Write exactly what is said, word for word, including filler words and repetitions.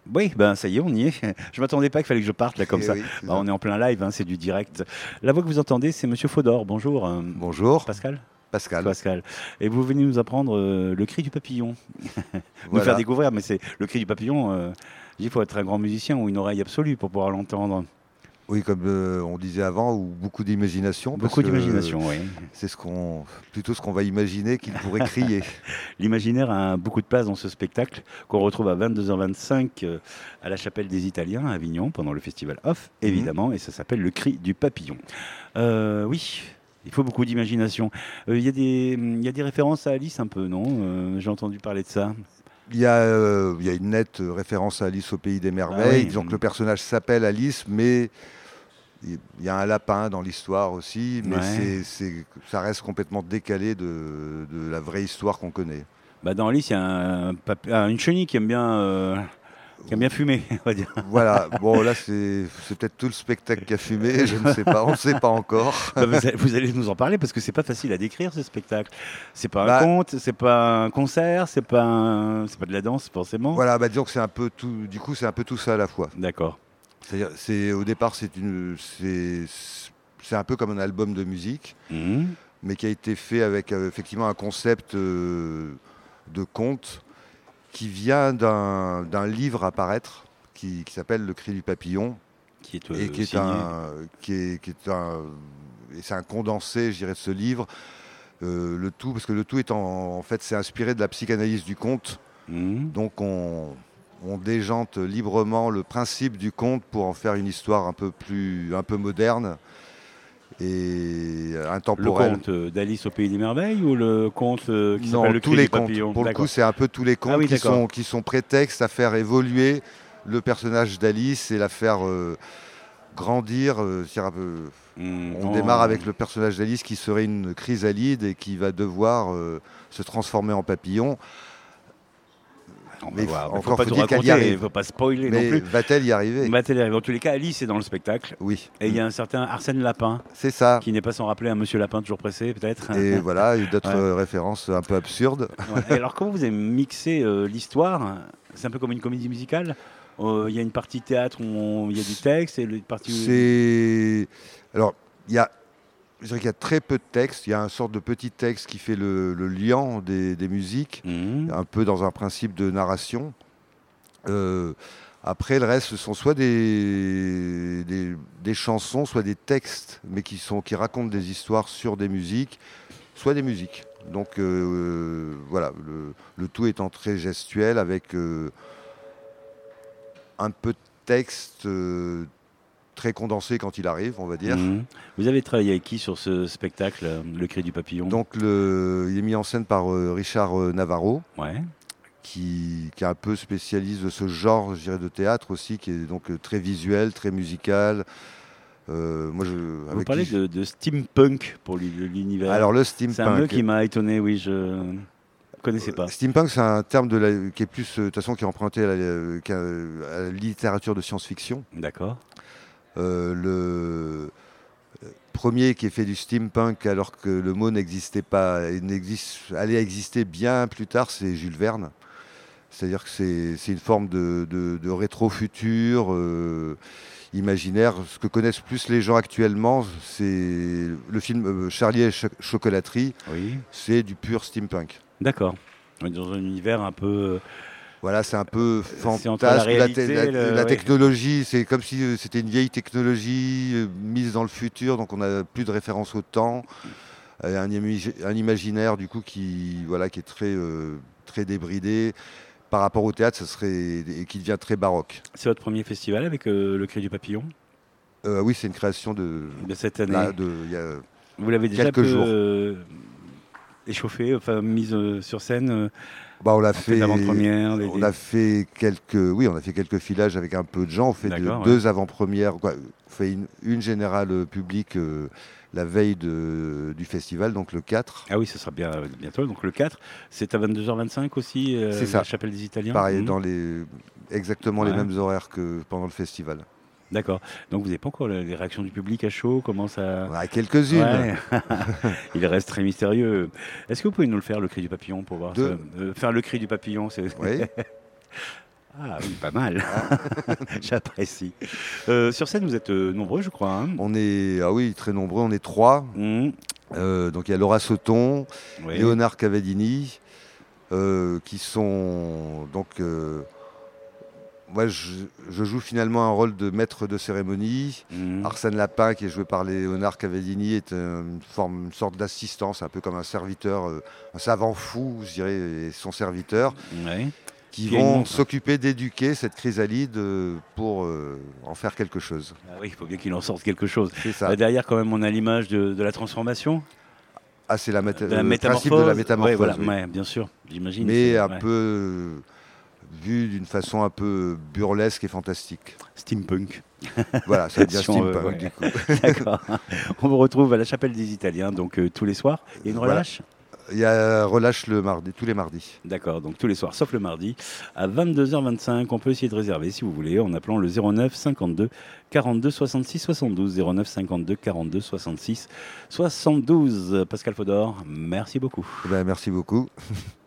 Oui, ben ça y est, on y est. Je m'attendais pas qu'il fallait que je parte là comme Eh ça. oui, c'est Bah, ça. on est en plein live, hein, c'est du direct. La voix que vous entendez, c'est Monsieur Faudor. Bonjour, euh, Bonjour, Pascal. Pascal. Pascal. Et vous venez nous apprendre euh, le cri du papillon. Nous faire Voilà. découvrir, mais c'est le cri du papillon. euh, il faut être un grand musicien ou une oreille absolue pour pouvoir l'entendre. Oui, comme euh, on disait avant, ou beaucoup d'imagination, parce Beaucoup que d'imagination, oui. c'est ce qu'on, plutôt ce qu'on va imaginer qu'il pourrait crier. L'imaginaire a beaucoup de place dans ce spectacle qu'on retrouve à vingt-deux heures vingt-cinq euh, à la Chapelle des Italiens à Avignon pendant le festival Off, Mhm. évidemment, et ça s'appelle le cri du papillon. Euh, oui, il faut beaucoup d'imagination. Euh, Il y, a des- il y a des références à Alice un peu, non? Euh, J'ai entendu parler de ça. Il y a, euh, il y a une nette référence à Alice au pays des Ah merveilles. oui. Disons que le personnage s'appelle Alice, mais il il y a un lapin dans l'histoire aussi, mais Ouais. c'est, c'est- ça reste complètement décalé de, de la vraie histoire qu'on connaît. Bah dans Alice, il y a un papi- ah, une chenille qui aime bien, euh, qui aime bien fumer, on va dire. Voilà, bon là c'est, c'est peut-être tout le spectacle qui a fumé, je ne sais pas, on ne sait pas encore. Bah, vous, allez, vous allez nous en parler parce que c'est pas facile à décrire ce spectacle. C'est pas un Bah, conte, c'est pas un concert, c'est pas un- c'est pas de la danse forcément. Voilà, bah disons que c'est un peu tout. Du coup, c'est un peu tout ça à la fois. D'accord. C'est-à-dire, c'est au départ, c'est une, c'est, c'est un peu comme un album de musique, Mhm. mais qui a été fait avec euh, effectivement un concept euh, de conte qui vient d'un, d'un livre à paraître qui, qui s'appelle Le Cri du Papillon Qui est et euh, qui est signé. un, qui est, qui est un, et c'est un condensé, je dirais, de ce livre. Euh, le tout, parce que le tout est en, en fait, c'est inspiré de la psychanalyse du conte. Mhm. Donc on, on déjante librement le principe du conte pour en faire une histoire un peu plus, un peu moderne et Le intemporelle. conte euh, d'Alice au pays des merveilles ou le conte euh, qui s'appelle Non, Le tous cri les du contes. papillon? Pour le coup, D'accord. c'est un peu tous les Ah contes oui, qui d'accord. sont, qui sont prétextes à faire évoluer le personnage d'Alice et la faire euh, grandir. euh, c'est-à-dire un peu- Mhm. on démarre Oh. avec le personnage d'Alice qui serait une chrysalide et qui va devoir euh, se transformer en papillon. On va Mais f- voir. Il faut encore pas tout faut-il qu'elle y raconter, il arrive. faut pas spoiler non Mais plus. va-t-elle y arriver? Bah, télé- dans tous les cas, Alice est dans le spectacle. Oui. Et il y Mm. a un certain Arsène Lapin, C'est ça. qui n'est pas sans rappeler un Monsieur Lapin toujours pressé, peut-être. Et voilà, et d'autres Ouais. euh, références un peu absurdes. Ouais. Et alors, comment vous avez mixé euh, l'histoire? C'est un peu comme une comédie musicale. Euh, Il y a une partie théâtre où on- il y a du texte et une partie. C'est. Alors, il y a. Je dirais qu'il y a très peu de texte. Il y a un sorte de petit texte qui fait le, le lien des, des musiques, Mhm. un peu dans un principe de narration. Euh, Après, le reste, ce sont soit des, des, des chansons, soit des textes, mais qui, sont, qui racontent des histoires sur des musiques, soit des musiques. Donc euh, voilà, le, le tout étant très gestuel avec euh, un peu de texte euh, très condensé quand il arrive, on va dire. Mhm. Vous avez travaillé avec qui sur ce spectacle, euh, Le Cri du Papillon? Donc le, il est mis en scène par euh, Richard euh, Navarro, Ouais. qui, qui est un peu spécialiste de ce genre, je dirais, de théâtre aussi, qui est donc euh, très visuel, très musical. Euh, moi, je, Vous avec parlez qui je- de, de steampunk pour l'u- l'univers. Alors le C'est un mot steampunk. qui m'a étonné, oui, je ne connaissais pas. Steampunk, c'est un terme de la- qui est plus, euh, de toute façon, qui est emprunté à la, euh, qu'à- à la littérature de science-fiction. D'accord. Euh, le premier qui est fait du steampunk alors que le mot n'existait pas, et n'existe, allait exister bien plus tard, c'est Jules Verne. C'est-à-dire que c'est, c'est une forme de, de- de rétro-futur euh, imaginaire. Ce que connaissent plus les gens actuellement, c'est le film euh, Charlie et la Cho- chocolaterie, Oui. c'est du pur steampunk. D'accord. On est dans un univers un peu. Voilà, c'est un peu C'est entre la fantasme. La, réalité te- la- et le- la ouais. technologie, c'est comme si euh, c'était une vieille technologie euh, mise dans le futur, donc on n'a plus de référence au temps. Euh, un, imi- un imaginaire du coup qui, voilà, qui est très, euh, très débridé. Par rapport au théâtre, ça serait, et qui devient très baroque. C'est votre premier festival avec euh, Le Cri du Papillon Euh, oui, c'est une création de, de cette année. là, de, il y a- Vous l'avez déjà quelques peu, jours. euh, échauffé, enfin mise euh, sur scène, euh, bah, on l'a en fait fait, l'avant-première. les- on a fait quelques, oui, on a fait quelques filages avec un peu de gens. On fait de- D'accord, ouais. deux avant-premières. quoi. On fait une, une générale euh, publique euh, la veille de- du festival, donc le quatre. Ah oui, ce sera bien, bientôt. Donc le quatre, c'est à vingt-deux heures vingt-cinq aussi, euh, C'est ça. la Chapelle des Italiens. Pareil, Mhm. dans les, exactement les Ouais. mêmes horaires que pendant le festival. D'accord. Donc vous n'avez pas encore les les réactions du public à chaud? Comment ça... Ouais, quelques-unes. Ouais. Il reste très mystérieux. Est-ce que vous pouvez nous le faire, Le Cri du Papillon, pour voir De- ça Euh, Faire Le Cri du Papillon, c'est... Oui. Ah oui, pas mal. J'apprécie. Euh, sur scène, vous êtes euh, nombreux, je crois. Hein. On est, ah oui, très nombreux, on est trois. Mmh. Euh, donc il y a Laura Sauton, Oui. Léonard Cavadini, euh, qui sont donc. euh, moi, je, je joue finalement un rôle de maître de cérémonie. Mmh. Arsène Lapin, qui est joué par Léonard Cavadini, est euh, une, forme, une sorte d'assistance, un peu comme un serviteur, euh, un savant fou, je dirais, et son serviteur, Ouais. qui Puis il y a une vont montre. s'occuper d'éduquer cette chrysalide euh, pour euh, en faire quelque chose. Ah oui, il faut bien qu'il en sorte quelque chose. C'est ça. Euh, derrière, quand même, on a l'image de, de la transformation, Ah, c'est la méta- de la le métamorphose. principe de la métamorphose. Ouais, voilà, oui. ouais, bien sûr, j'imagine. Mais c'est- un ouais. peu euh, vu d'une façon un peu burlesque et fantastique. Steampunk. Voilà, ça devient Si on veut, steampunk ouais. du coup. D'accord. On vous retrouve à la Chapelle des Italiens, donc euh, tous les soirs. Il y a une Voilà. relâche. Il y a relâche le mardi, tous les mardis. D'accord, donc tous les soirs, sauf le mardi, à vingt-deux heures vingt-cinq. On peut essayer de réserver si vous voulez en appelant le zéro neuf cinquante-deux quarante-deux soixante-six soixante-douze. zéro neuf cinquante-deux quarante-deux soixante-six soixante-douze. Pascal Fodor, merci beaucoup. Eh ben, merci beaucoup.